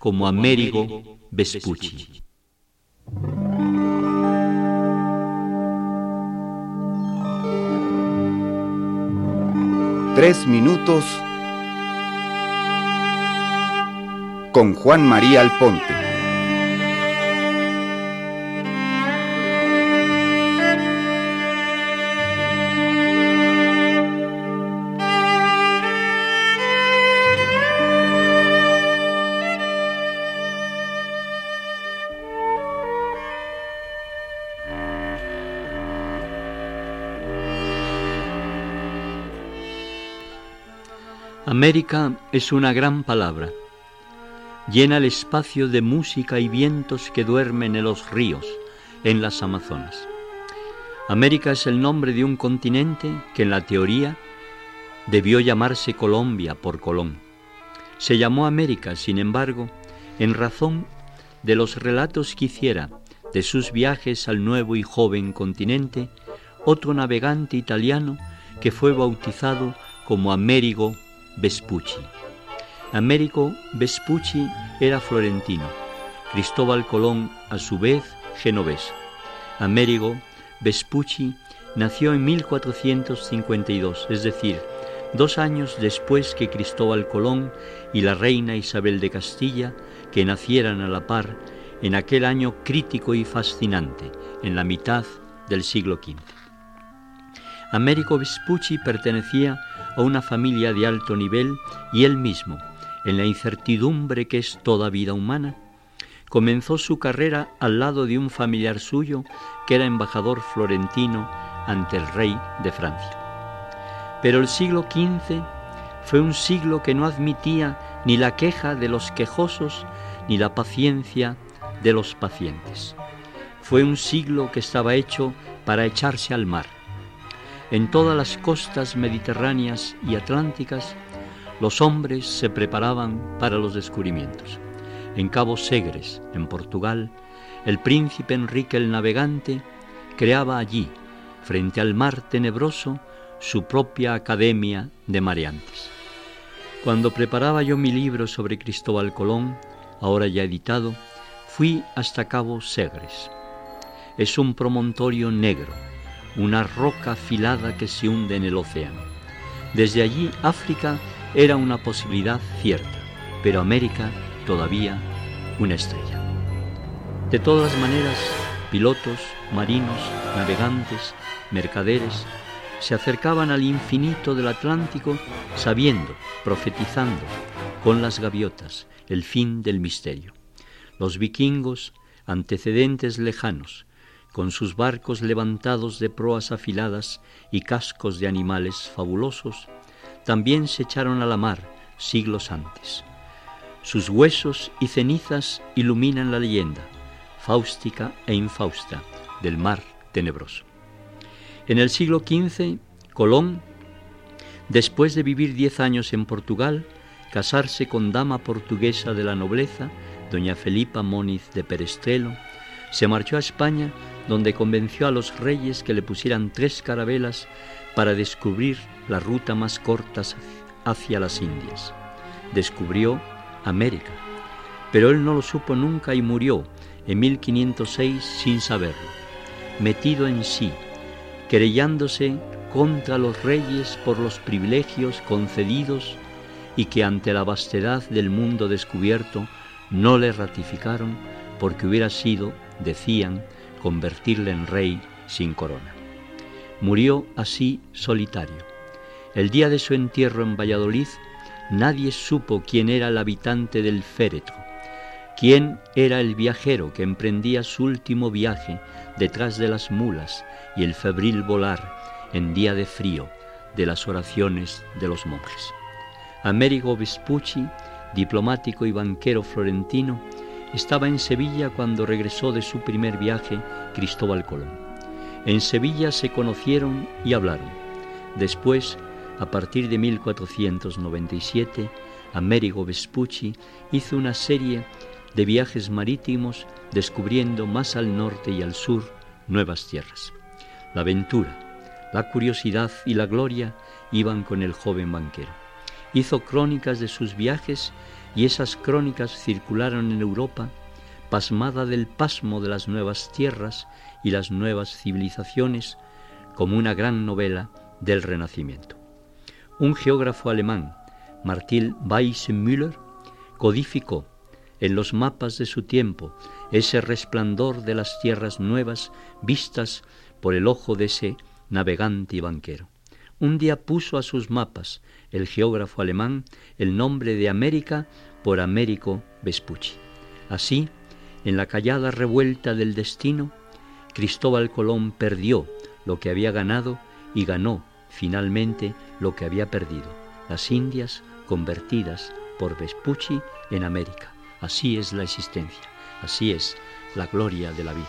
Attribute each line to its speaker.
Speaker 1: como Amerigo Vespucci.
Speaker 2: Tres minutos con Juan María Alponte.
Speaker 1: América es una gran palabra. Llena el espacio de música y vientos que duermen en los ríos, en las Amazonas. América es el nombre de un continente que en la teoría debió llamarse Colombia por Colón. Se llamó América, sin embargo, en razón de los relatos que hiciera de sus viajes al nuevo y joven continente otro navegante italiano que fue bautizado como Amerigo Vespucci. Amerigo Vespucci era florentino, Cristóbal Colón, a su vez, genovés. Amerigo Vespucci nació en 1452, es decir, 2 años después que Cristóbal Colón y la reina Isabel de Castilla, que nacieran a la par en aquel año crítico y fascinante, en la mitad del siglo XV. Amerigo Vespucci pertenecía a una familia de alto nivel y él mismo, en la incertidumbre que es toda vida humana, comenzó su carrera al lado de un familiar suyo que era embajador florentino ante el rey de Francia. Pero el siglo XV fue un siglo que no admitía ni la queja de los quejosos ni la paciencia de los pacientes. Fue un siglo que estaba hecho para echarse al mar. En todas las costas mediterráneas y atlánticas, los hombres se preparaban para los descubrimientos. En Cabo Segres, en Portugal, el príncipe Enrique el Navegante creaba allí, frente al mar tenebroso, su propia academia de mareantes. Cuando preparaba yo mi libro sobre Cristóbal Colón, ahora ya editado, fui hasta Cabo Segres. Es un promontorio negro, una roca afilada que se hunde en el océano. Desde allí África era una posibilidad cierta, pero América todavía una estrella. De todas maneras, pilotos, marinos, navegantes, mercaderes, se acercaban al infinito del Atlántico sabiendo, profetizando, con las gaviotas, el fin del misterio. Los vikingos, antecedentes lejanos, con sus barcos levantados de proas afiladas y cascos de animales fabulosos, también se echaron a la mar siglos antes. Sus huesos y cenizas iluminan la leyenda, fáustica e infausta, del mar tenebroso. En el siglo XV, Colón, después de vivir 10 años en Portugal, casarse con dama portuguesa de la nobleza, doña Felipa Moniz de Perestrelo, se marchó a España, donde convenció a los reyes que le pusieran 3 carabelas para descubrir la ruta más corta hacia las Indias. Descubrió América, pero él no lo supo nunca y murió en 1506 sin saberlo, metido en sí, querellándose contra los reyes por los privilegios concedidos y que ante la vastedad del mundo descubierto no le ratificaron porque hubiera sido, decían, convertirle en rey sin corona. Murió así solitario. El día de su entierro en Valladolid, nadie supo quién era el habitante del féretro, quién era el viajero que emprendía su último viaje detrás de las mulas y el febril volar en día de frío de las oraciones de los monjes. Amerigo Vespucci, diplomático y banquero florentino, estaba en Sevilla cuando regresó de su primer viaje Cristóbal Colón. En Sevilla se conocieron y hablaron. Después, a partir de 1497, Amerigo Vespucci hizo una serie de viajes marítimos descubriendo más al norte y al sur nuevas tierras. La aventura, la curiosidad y la gloria iban con el joven banquero. Hizo crónicas de sus viajes y esas crónicas circularon en Europa, pasmada del pasmo de las nuevas tierras y las nuevas civilizaciones, como una gran novela del Renacimiento. Un geógrafo alemán, Martin Weissmuller, codificó en los mapas de su tiempo ese resplandor de las tierras nuevas vistas por el ojo de ese navegante y banquero. Un día puso a sus mapas el geógrafo alemán el nombre de América por Américo Vespucci. Así, en la callada revuelta del destino, Cristóbal Colón perdió lo que había ganado y ganó finalmente lo que había perdido, las Indias convertidas por Vespucci en América. Así es la existencia, así es la gloria de la vida.